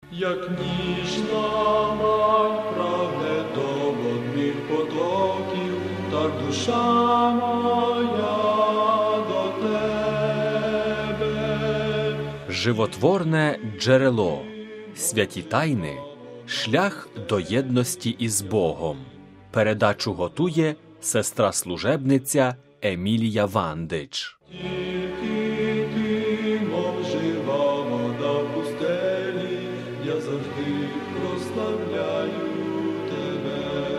Як ніжна мать прагне до водних потоків, так душа моя до тебе. Животворне джерело, святі тайни, шлях до єдності із Богом. Передачу готує сестра-служебниця Емілія Вандич. Тільки ти, мов жива вода в пустелі, я завжди прославляю тебе.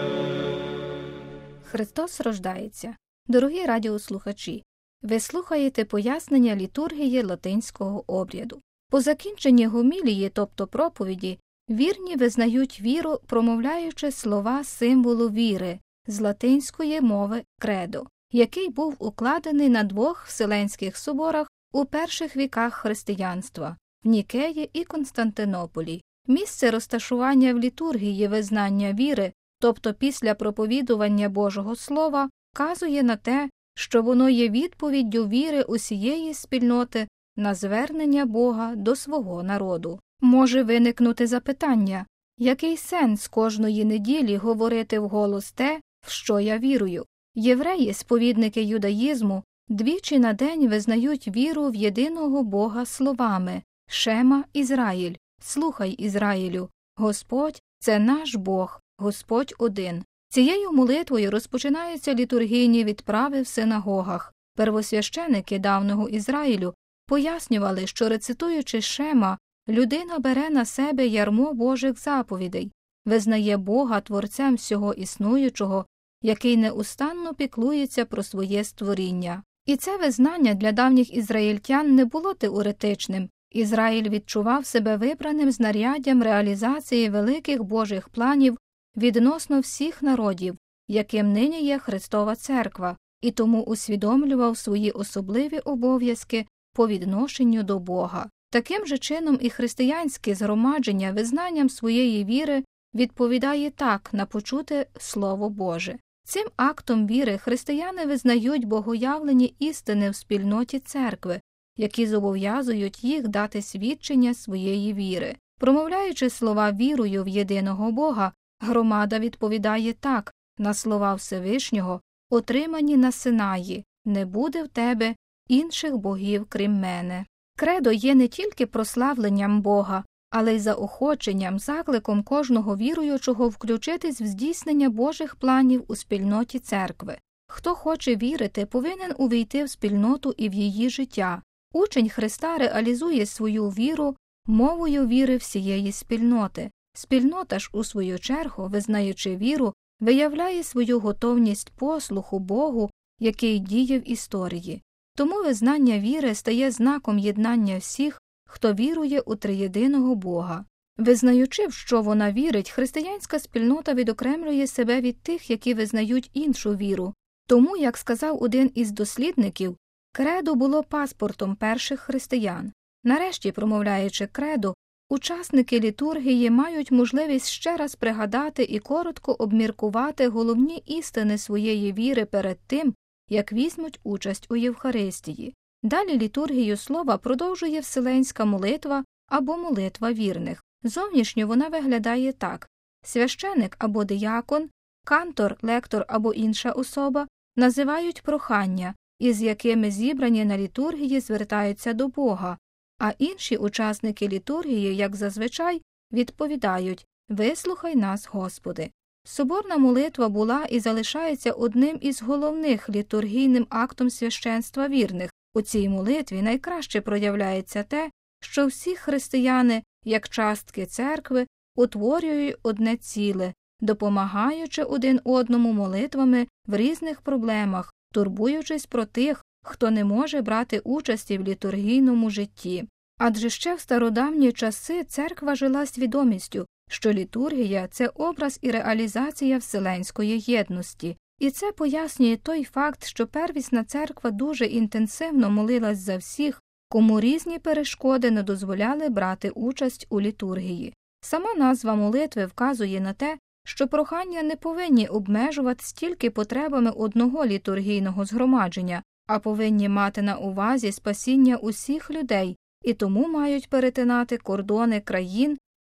Христос рождається. Дорогі радіослухачі, ви слухаєте пояснення літургії латинського обряду. По закінченні гомілії, тобто проповіді, вірні визнають віру, промовляючи слова символу віри з латинської мови «кредо», який був укладений на двох Вселенських соборах у перших віках християнства – в Нікеї і Константинополі. Місце розташування в літургії визнання віри, тобто після проповідування Божого Слова, вказує на те, що воно є відповіддю віри усієї спільноти на звернення Бога до свого народу. Може виникнути запитання, який сенс кожної неділі говорити вголос те, в що я вірую? Євреї, сповідники юдаїзму, двічі на день визнають віру в єдиного Бога словами «Шема Ізраїль», «Слухай, Ізраїлю, Господь – це наш Бог, Господь один». Цією молитвою розпочинаються літургійні відправи в синагогах. Первосвященики давнього Ізраїлю пояснювали, що рецитуючи Шема, людина бере на себе ярмо Божих заповідей, визнає Бога Творцем всього існуючого, який неустанно піклується про своє створіння. І це визнання для давніх ізраїльтян не було теоретичним. Ізраїль відчував себе вибраним знаряддям реалізації великих Божих планів відносно всіх народів, яким нині є Христова Церква, і тому усвідомлював свої особливі обов'язки по відношенню до Бога. Таким же чином і християнське згромадження визнанням своєї віри відповідає так на почуте Слово Боже. Цим актом віри християни визнають богоявлені істини в спільноті церкви, які зобов'язують їх дати свідчення своєї віри. Промовляючи слова «вірую в єдиного Бога», громада відповідає так на слова Всевишнього, отримані на Синаї «Не буде в тебе інших богів, крім мене». Кредо є не тільки прославленням Бога, але й заохоченням, закликом кожного віруючого включитись в здійснення Божих планів у спільноті церкви. Хто хоче вірити, повинен увійти в спільноту і в її життя. Учень Христа реалізує свою віру мовою віри всієї спільноти. Спільнота ж, у свою чергу, визнаючи віру, виявляє свою готовність послуху Богу, який діє в історії. Тому визнання віри стає знаком єднання всіх, хто вірує у триєдиного Бога. Визнаючи, в що вона вірить, християнська спільнота відокремлює себе від тих, які визнають іншу віру. Тому, як сказав один із дослідників, кредо було паспортом перших християн. Нарешті, промовляючи кредо, учасники літургії мають можливість ще раз пригадати і коротко обміркувати головні істини своєї віри перед тим, як візьмуть участь у Євхаристії. Далі літургію слова продовжує вселенська молитва або молитва вірних. Зовнішньо вона виглядає так. Священик або диякон, кантор, лектор або інша особа називають прохання, із якими зібрані на літургії звертаються до Бога, а інші учасники літургії, як зазвичай, відповідають «Вислухай нас, Господи». Соборна молитва була і залишається одним із головних літургійним актом священства вірних. У цій молитві найкраще проявляється те, що всі християни, як частки церкви, утворюють одне ціле, допомагаючи один одному молитвами в різних проблемах, турбуючись про тих, хто не може брати участі в літургійному житті. Адже ще в стародавні часи церква жила свідомістю, що літургія – це образ і реалізація вселенської єдності. І це пояснює той факт, що первісна церква дуже інтенсивно молилась за всіх, кому різні перешкоди не дозволяли брати участь у літургії. Сама назва молитви вказує на те, що прохання не повинні обмежуватись тільки потребами одного літургійного згромадження, а повинні мати на увазі спасіння усіх людей, і тому мають перетинати кордони країн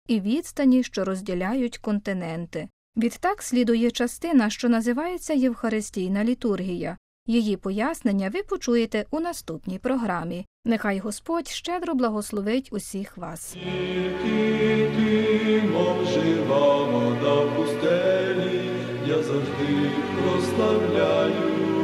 і відстані, що розділяють континенти. Відтак слідує частина, що називається Євхаристійна літургія. Її пояснення ви почуєте у наступній програмі. Нехай Господь щедро благословить усіх вас. Тільки ти, мов жива вода в пустелі, я завжди прославляю